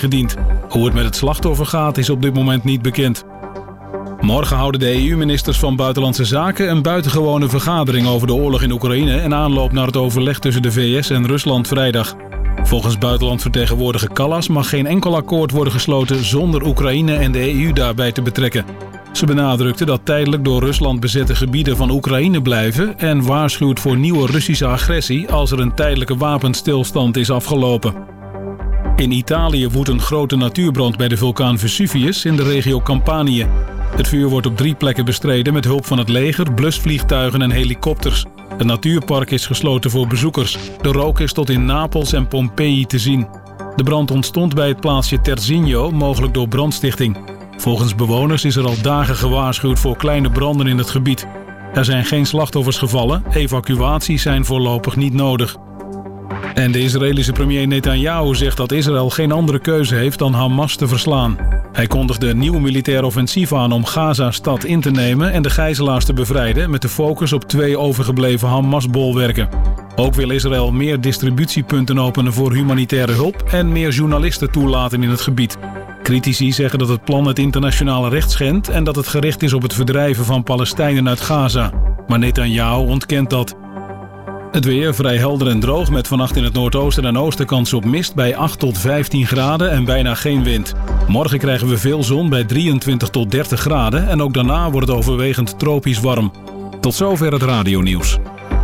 ingediend. Hoe het met het slachtoffer gaat is op dit moment niet bekend. Morgen houden de EU-ministers van Buitenlandse Zaken een buitengewone vergadering over de oorlog in Oekraïne en aanloop naar het overleg tussen de VS en Rusland vrijdag. Volgens buitenlandvertegenwoordiger Kallas mag geen enkel akkoord worden gesloten zonder Oekraïne en de EU daarbij te betrekken. Ze benadrukte dat tijdelijk door Rusland bezette gebieden van Oekraïne blijven en waarschuwt voor nieuwe Russische agressie als er een tijdelijke wapenstilstand is afgelopen. In Italië woedt een grote natuurbrand bij de vulkaan Vesuvius in de regio Campanië. Het vuur wordt op 3 plekken bestreden met hulp van het leger, blusvliegtuigen en helikopters. Het natuurpark is gesloten voor bezoekers. De rook is tot in Napels en Pompeii te zien. De brand ontstond bij het plaatsje Terzigno, mogelijk door brandstichting. Volgens bewoners is er al dagen gewaarschuwd voor kleine branden in het gebied. Er zijn geen slachtoffers gevallen, evacuaties zijn voorlopig niet nodig. En de Israëlische premier Netanyahu zegt dat Israël geen andere keuze heeft dan Hamas te verslaan. Hij kondigde een nieuw militair offensief aan om Gaza-stad in te nemen en de gijzelaars te bevrijden met de focus op 2 overgebleven Hamas-bolwerken. Ook wil Israël meer distributiepunten openen voor humanitaire hulp en meer journalisten toelaten in het gebied. Critici zeggen dat het plan het internationale recht schendt en dat het gericht is op het verdrijven van Palestijnen uit Gaza. Maar Netanyahu ontkent dat. Het weer vrij helder en droog met vannacht in het noordoosten en oosten kans op mist bij 8 tot 15 graden en bijna geen wind. Morgen krijgen we veel zon bij 23 tot 30 graden en ook daarna wordt het overwegend tropisch warm. Tot zover het radionieuws.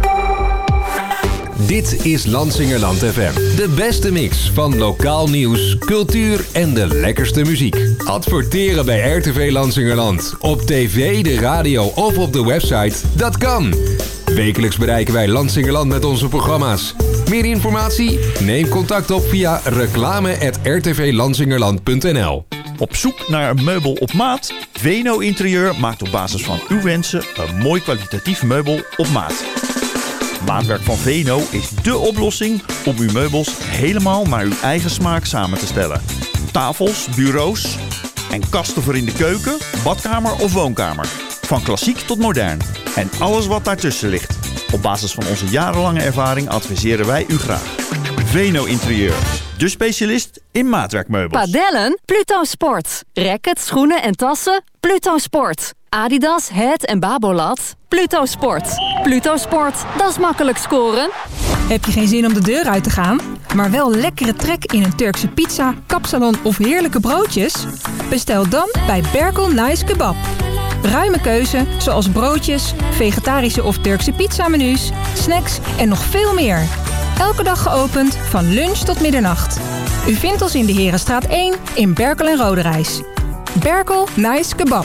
Dit is Lansingerland FM. De beste mix van lokaal nieuws, cultuur en de lekkerste muziek. Adverteren bij RTV Lansingerland. Op tv, de radio of op de website. Dat kan. Wekelijks bereiken wij Lansingerland met onze programma's. Meer informatie? Neem contact op via reclame@rtvlansingerland.nl. Op zoek naar een meubel op maat? Veno Interieur maakt op basis van uw wensen een mooi kwalitatief meubel op maat. Maatwerk van Veno is dé oplossing om uw meubels helemaal naar uw eigen smaak samen te stellen. Tafels, bureaus en kasten voor in de keuken, badkamer of woonkamer. Van klassiek tot modern. En alles wat daartussen ligt. Op basis van onze jarenlange ervaring adviseren wij u graag. Veno Interieur. De specialist in maatwerkmeubels. Padellen? Pluto Sport. Rackets, schoenen en tassen? Pluto Sport. Adidas, Het en Babolat? Pluto Sport. Pluto Sport, dat is makkelijk scoren. Heb je geen zin om de deur uit te gaan, maar wel lekkere trek in een Turkse pizza, kapsalon of heerlijke broodjes? Bestel dan bij Berkel Nice Kebab. Ruime keuze, zoals broodjes, vegetarische of Turkse pizzamenu's, snacks en nog veel meer. Elke dag geopend van lunch tot middernacht. U vindt ons in de Herenstraat 1 in Berkel en Roderijs. Berkel Nice Kebab.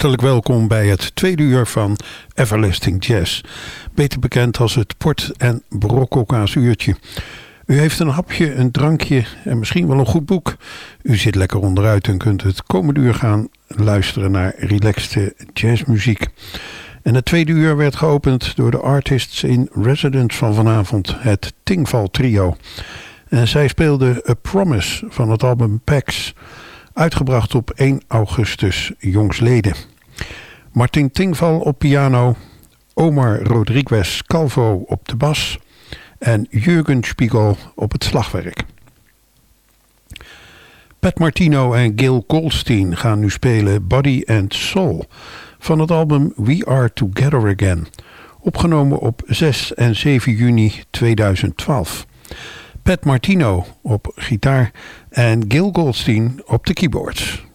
Hartelijk welkom bij het tweede uur van Everlasting Jazz. Beter bekend als het port- en brokkelkaazuurtje. U heeft een hapje, een drankje en misschien wel een goed boek. U zit lekker onderuit en kunt het komende uur gaan luisteren naar relaxte jazzmuziek. En het tweede uur werd geopend door de artists in residence van vanavond, het Tingval Trio. En zij speelden A Promise van het album Pax, uitgebracht op 1 augustus jongsleden. Martin Tingval op piano, Omar Rodriguez Calvo op de bas en Jürgen Spiegel op het slagwerk. Pat Martino en Gil Goldstein gaan nu spelen Body and Soul van het album We Are Together Again, opgenomen op 6 en 7 juni 2012. Pat Martino op gitaar en Gil Goldstein op de keyboards.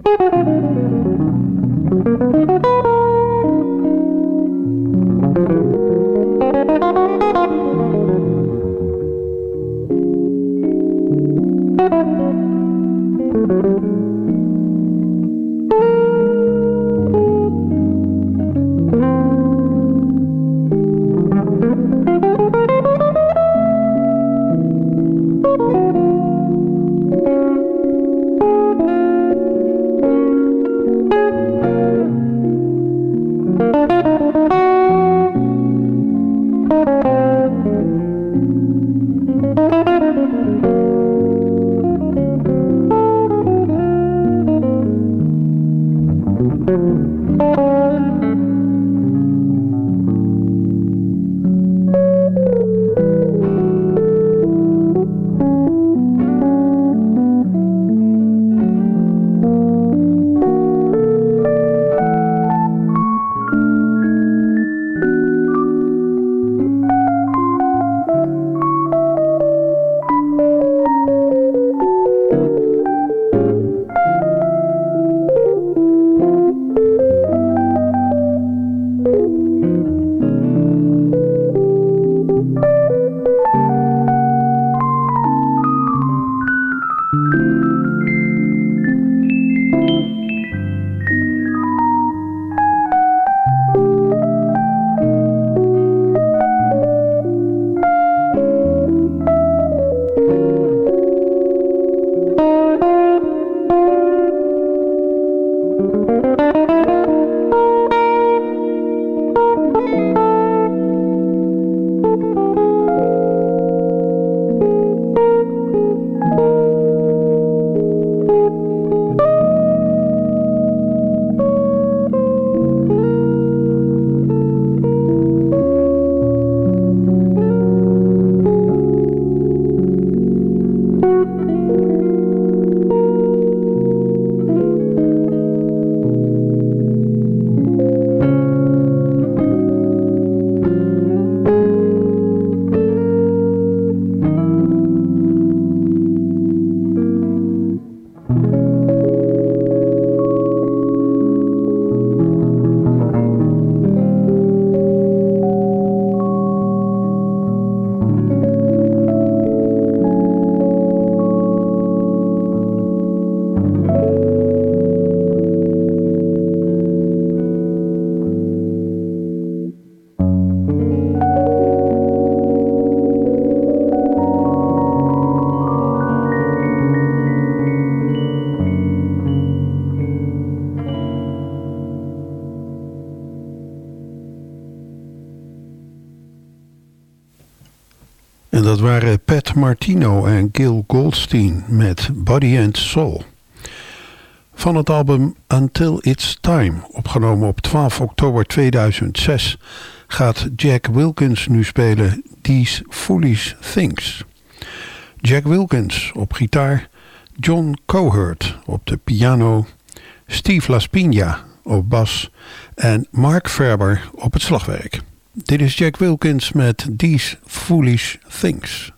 En dat waren Pat Martino en Gil Goldstein met Body and Soul. Van het album Until It's Time, opgenomen op 12 oktober 2006, gaat Jack Wilkins nu spelen These Foolish Things. Jack Wilkins op gitaar, John Cohert op de piano, Steve Laspina op bas en Mark Ferber op het slagwerk. Dit is Jack Wilkins met These Foolish Things.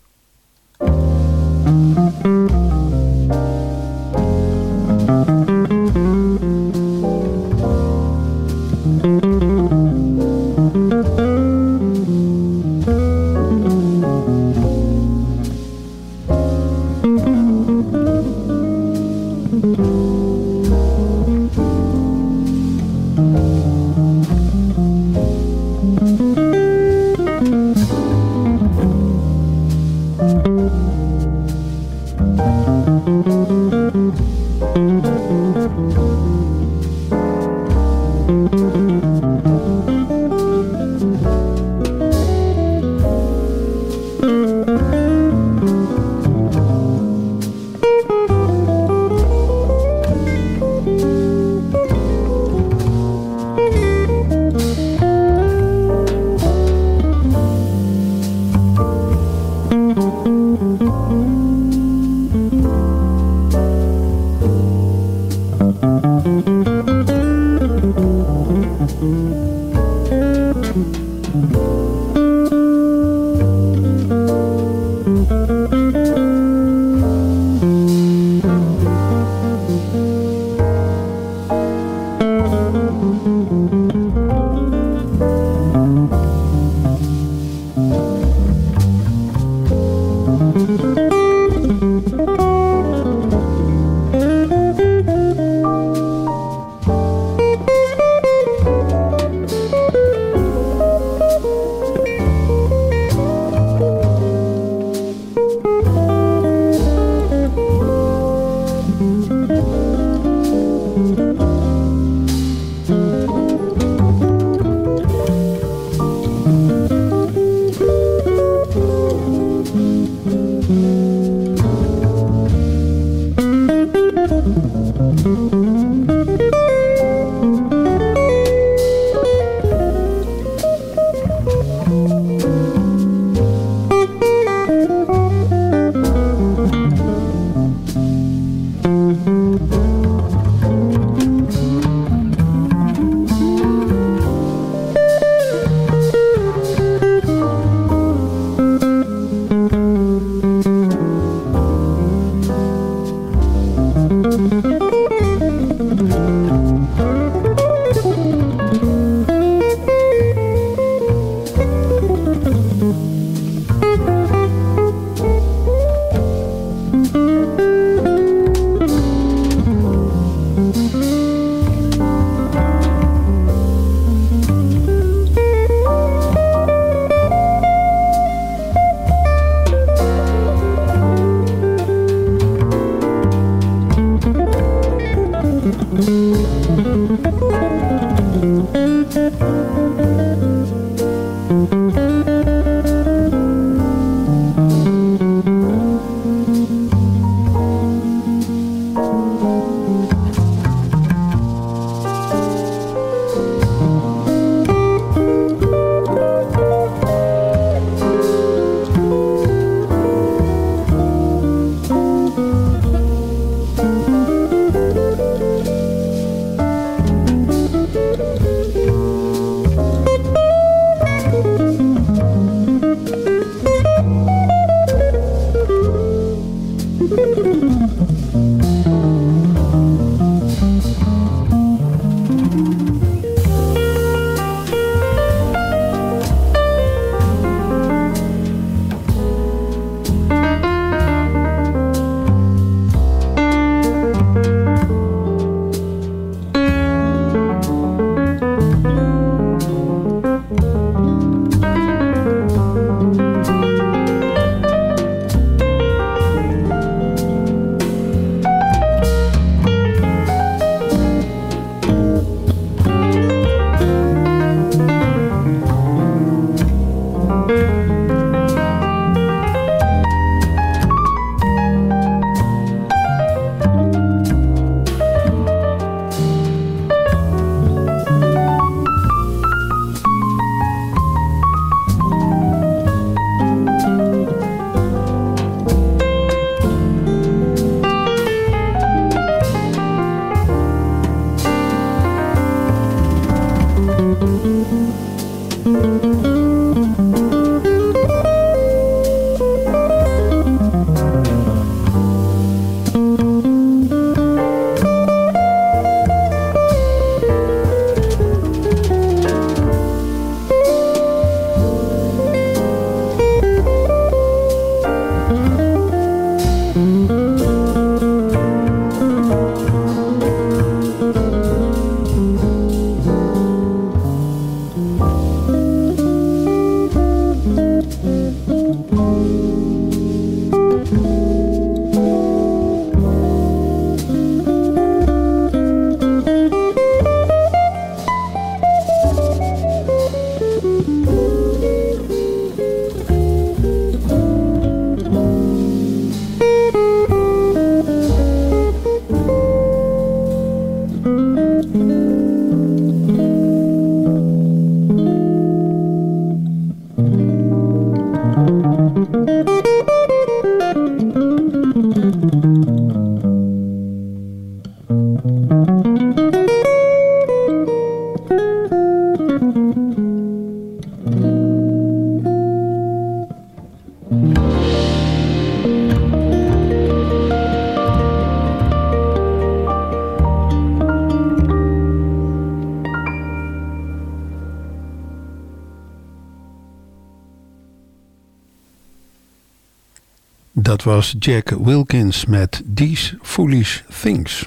Dat was Jack Wilkins met These Foolish Things.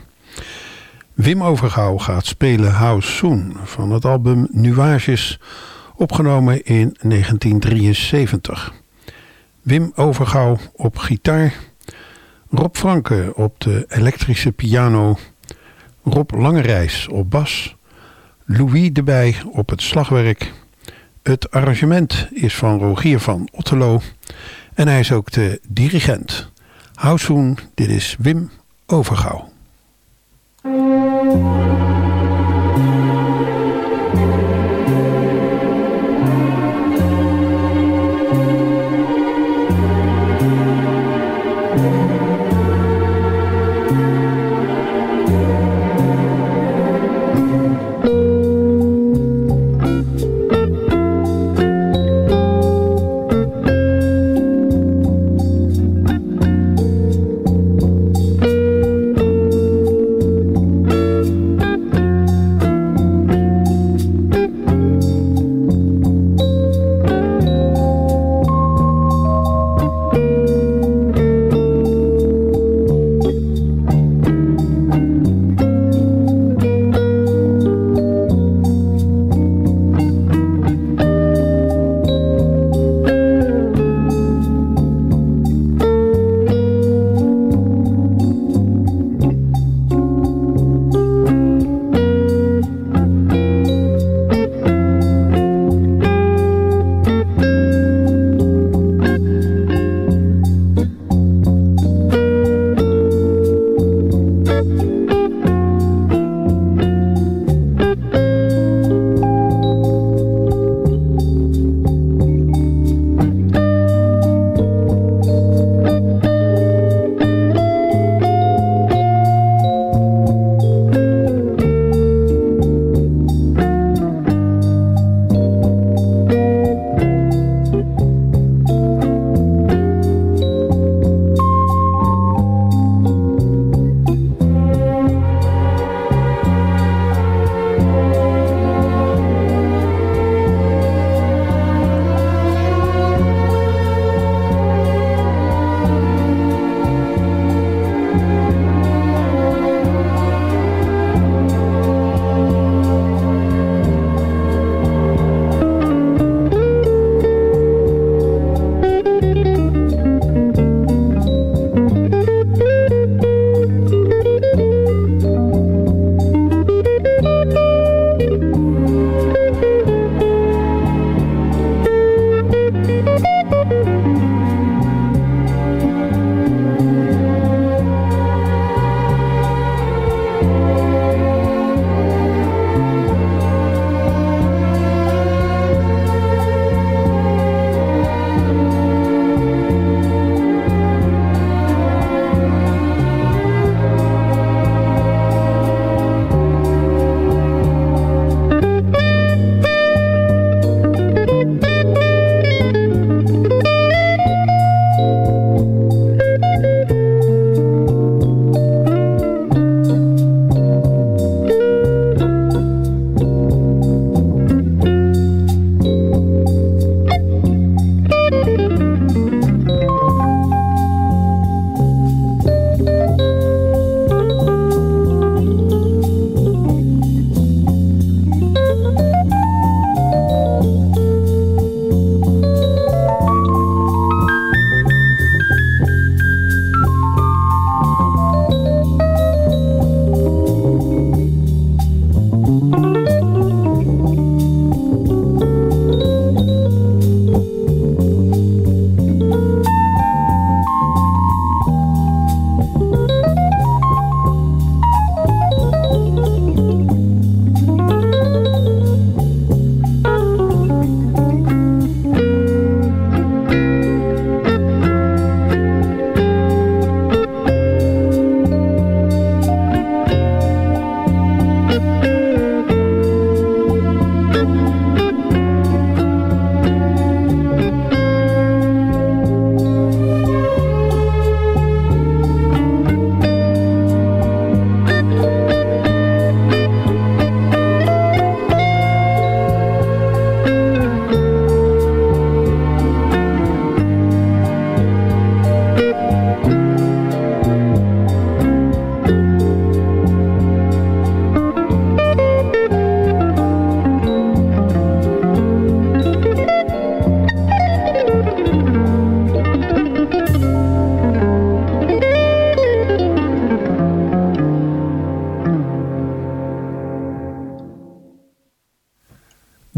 Wim Overgouw gaat spelen How Soon van het album Nuages, opgenomen in 1973. Wim Overgouw op gitaar, Rob Franke op de elektrische piano, Rob Langerijs op bas, Louis erbij op het slagwerk. Het arrangement is van Rogier van Otterlo en hij is ook de dirigent. How Soon, dit is Wim Overgouw.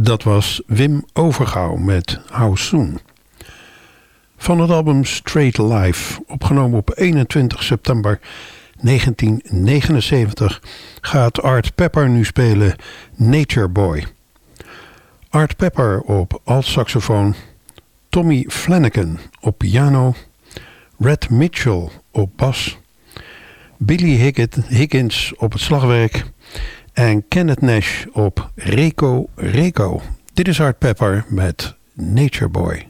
Dat was Wim Overgouw met How Soon. Van het album Straight Life, opgenomen op 21 september 1979, gaat Art Pepper nu spelen Nature Boy. Art Pepper op altsaxofoon, Tommy Flanagan op piano, Red Mitchell op bas, Billy Higgins op het slagwerk en Kenneth Nash op Reco. Dit is Art Pepper met Nature Boy.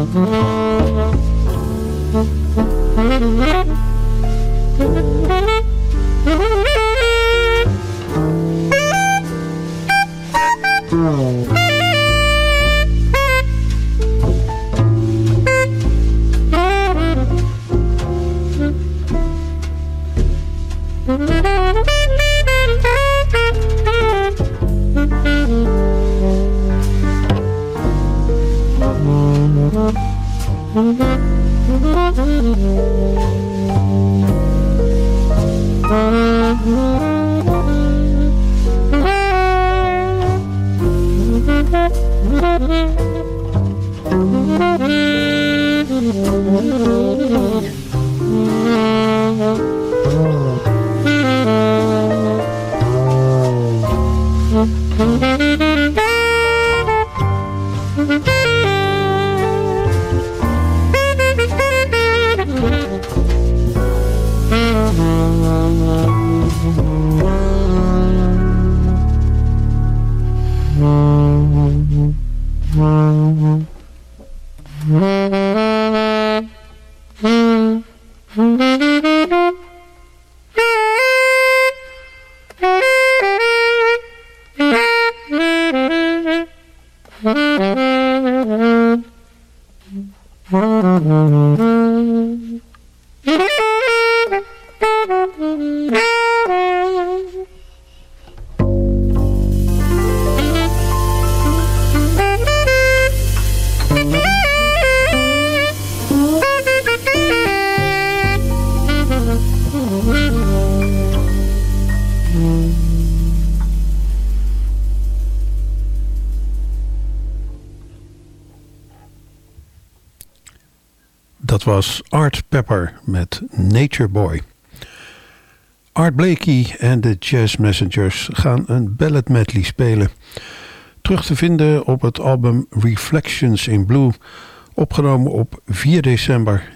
Dat was Art Pepper met Nature Boy. Art Blakey en de Jazz Messengers gaan een ballad medley spelen. Terug te vinden op het album Reflections in Blue, opgenomen op 4 december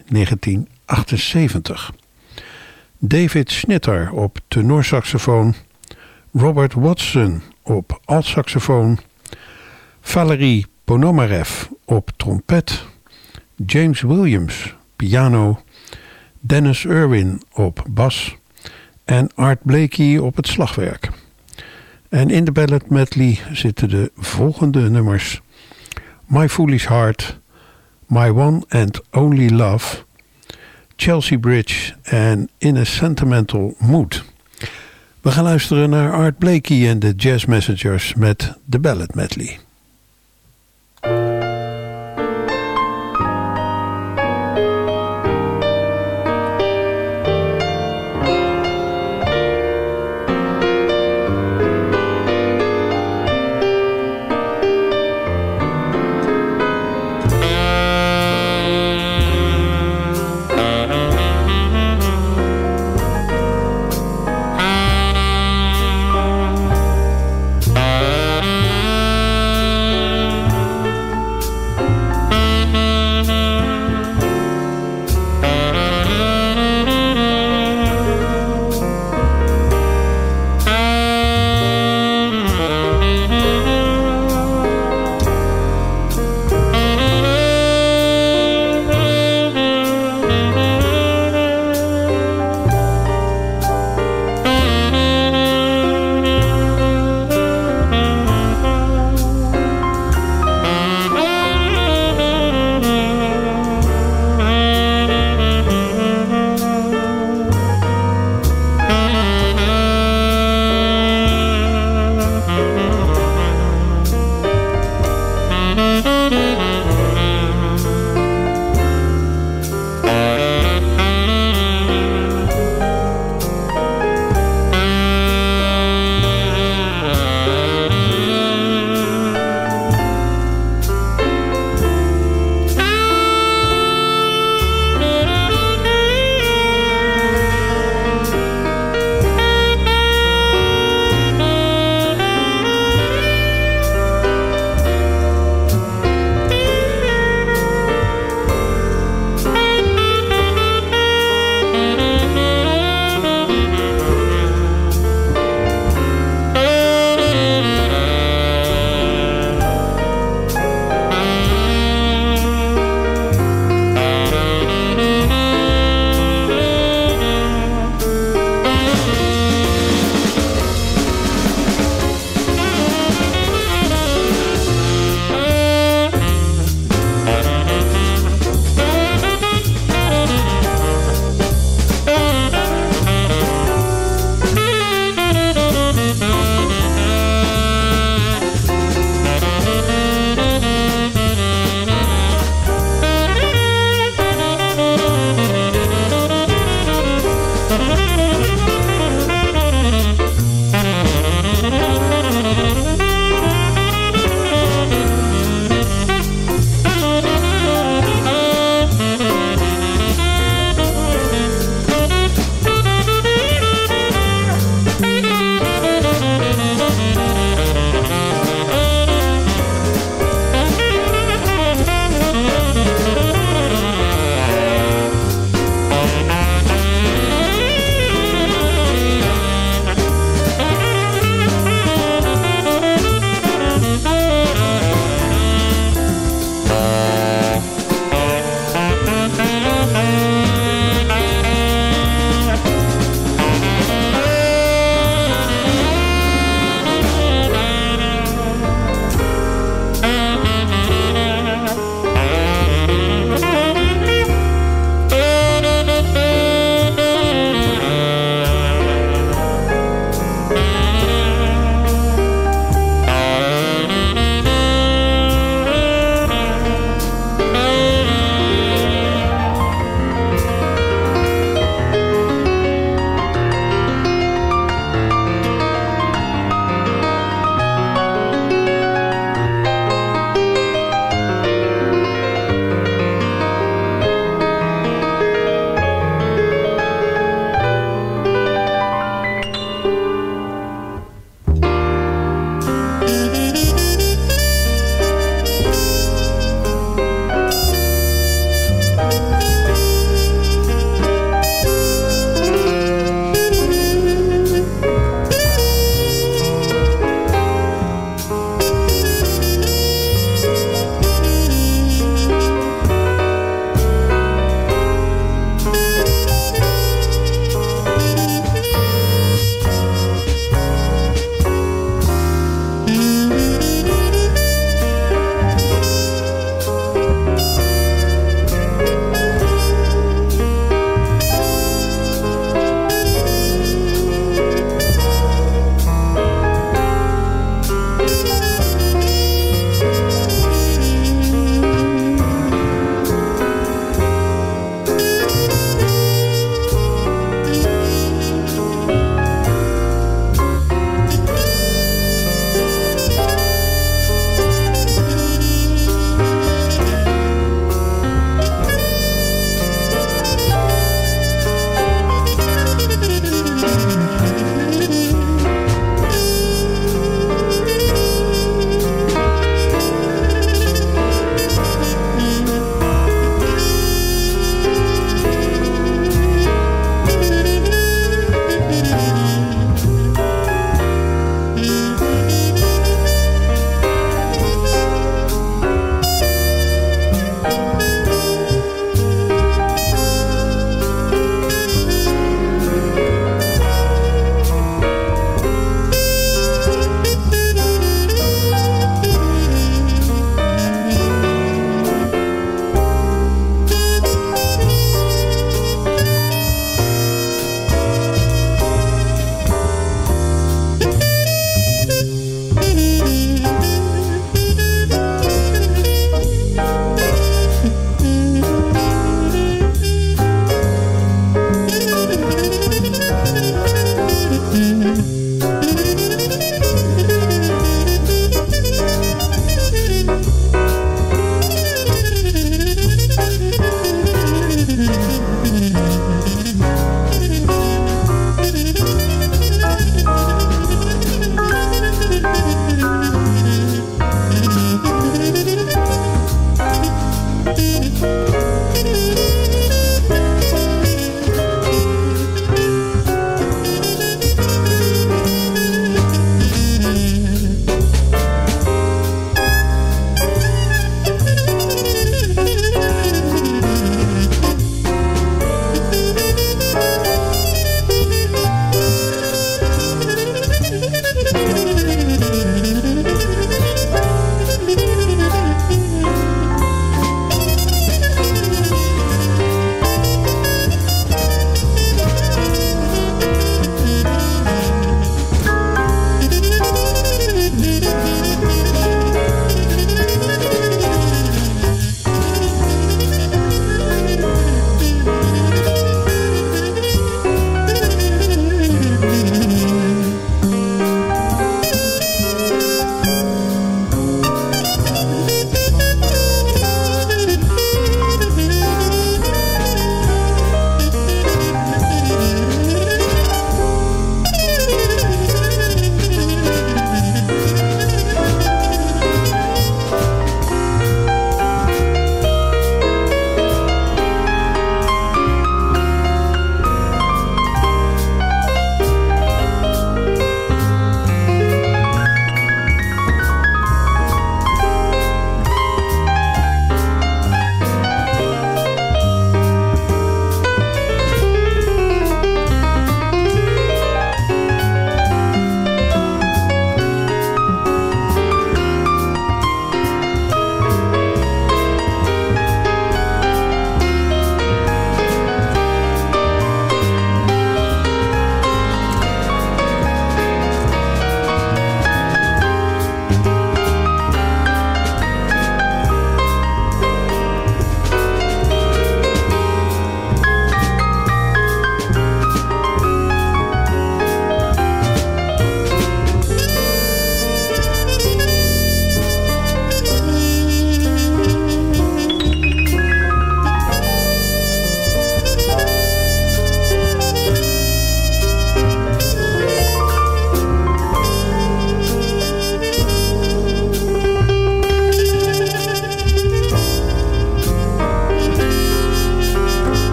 1978. David Schnitter op tenorsaxofoon, Robert Watson op altsaxofoon, Valerie Ponomarev op trompet, James Williams piano, Dennis Irwin op bas en Art Blakey op het slagwerk. En in de ballad medley zitten de volgende nummers: My Foolish Heart, My One and Only Love, Chelsea Bridge en In a Sentimental Mood. We gaan luisteren naar Art Blakey en de Jazz Messengers met de ballad medley.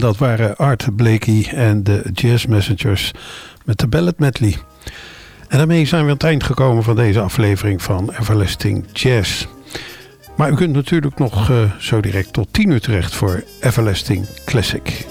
dat waren Art Blakey en de Jazz Messengers met de Ballad Medley. En daarmee zijn we aan het eind gekomen van deze aflevering van Everlasting Jazz. Maar u kunt natuurlijk nog zo direct tot 10 uur terecht voor Everlasting Classic.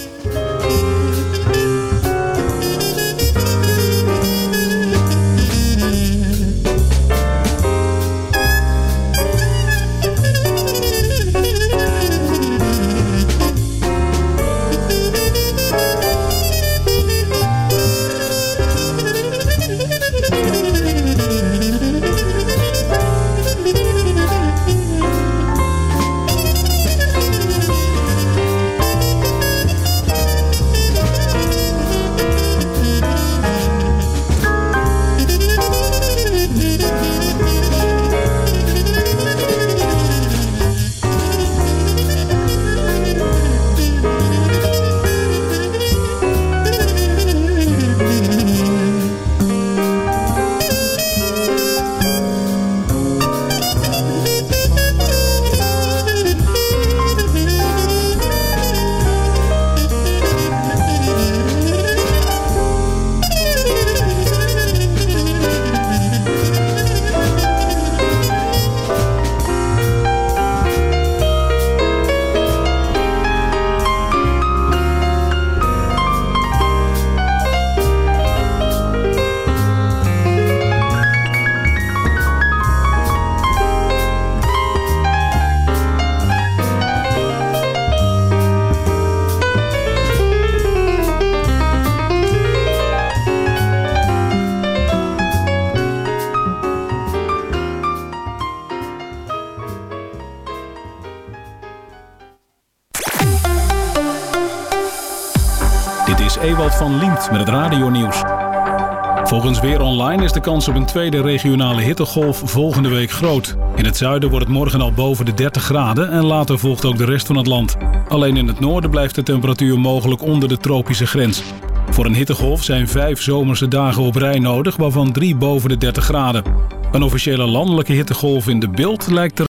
Ewald van Liemt met het radionieuws. Volgens Weer Online is de kans op een tweede regionale hittegolf volgende week groot. In het zuiden wordt het morgen al boven de 30 graden en later volgt ook de rest van het land. Alleen in het noorden blijft de temperatuur mogelijk onder de tropische grens. Voor een hittegolf zijn 5 zomerse dagen op rij nodig, waarvan 3 boven de 30 graden. Een officiële landelijke hittegolf in de Bilt lijkt er